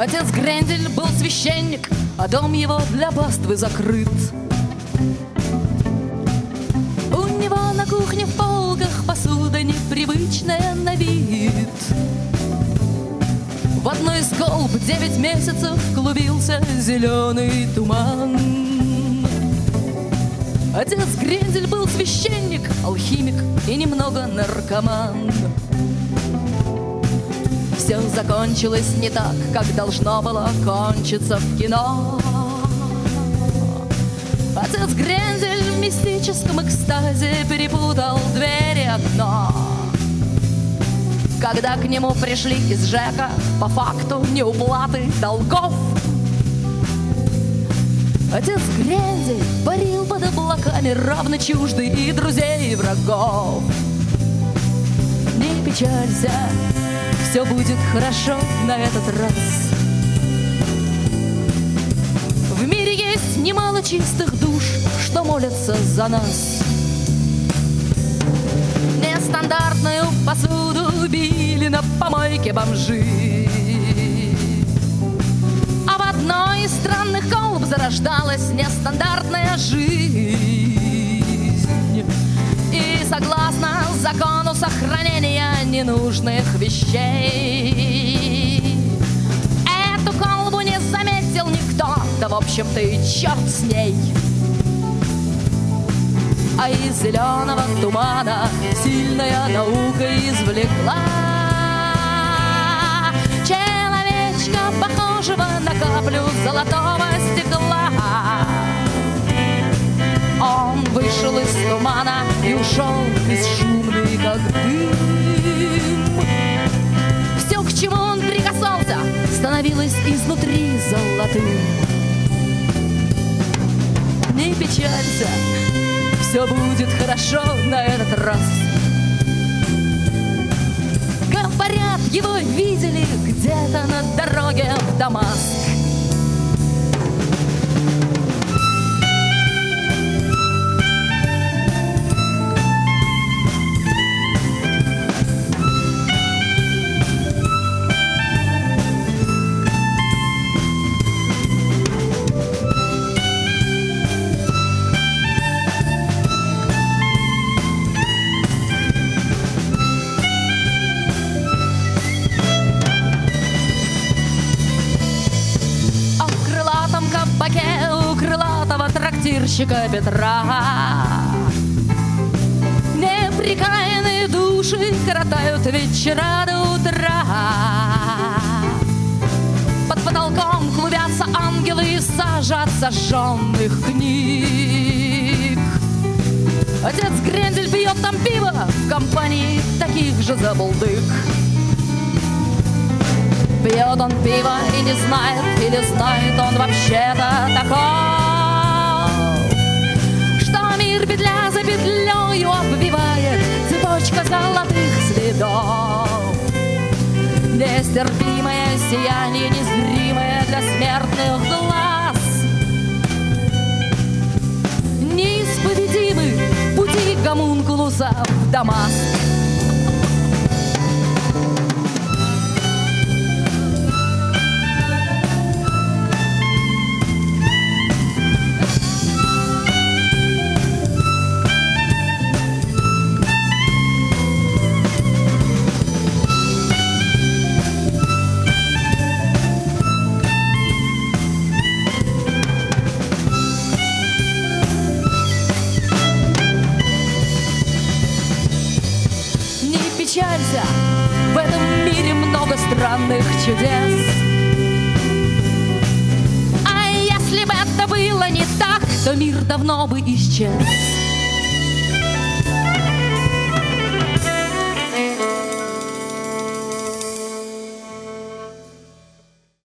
Отец Грендель был священник, а дом его для паствы закрыт. У него на кухне в полках посуда непривычная на вид. В одной из колб 9 месяцев клубился зеленый туман. Отец Грендель был священник, алхимик и немного наркоман. Все закончилось не так, как должно было кончиться в кино. Отец Грендель в мистическом экстазе перепутал дверь и окно. Когда к нему пришли из ЖЭКа по факту неуплаты долгов, отец Грендель парил под облаками, равно чуждый и друзей, и врагов. Не печалься, все будет хорошо на этот раз. В мире есть немало чистых душ, что молятся за нас. Нестандартную посуду били на помойке бомжи, а в одной из странных колб зарождалась нестандартная жизнь. И согласно закону сохранения ненужных вещей, эту колбу не заметил никто, да в общем-то и черт с ней. А из зеленого тумана сильная наука извлекла человечка, похожего на каплю золотого стекла. Он вышел из тумана и ушел бесшумный, как дым. Все, к чему он прикасался, становилось изнутри золотым. Не печалься, все будет хорошо на этот раз. Говорят, его видели где-то на дороге в Дамаск. У крылатого трактирщика Петра неприкаянные души коротают вечера до утра. Под потолком клубятся ангелы и сажа от сожженных книг. Отец Грендель пьет там пиво в компании таких же забулдык. Пьет он пиво и не знает, или знает он вообще-то таков, что мир петля за петлею обвивает цепочка золотых следов. Нестерпимое сияние, незримое для смертных глаз. Неисповедимы пути гомункулуса в Дамаск. Печалься, в этом мире много странных чудес. А если бы это было не так, то мир давно бы исчез.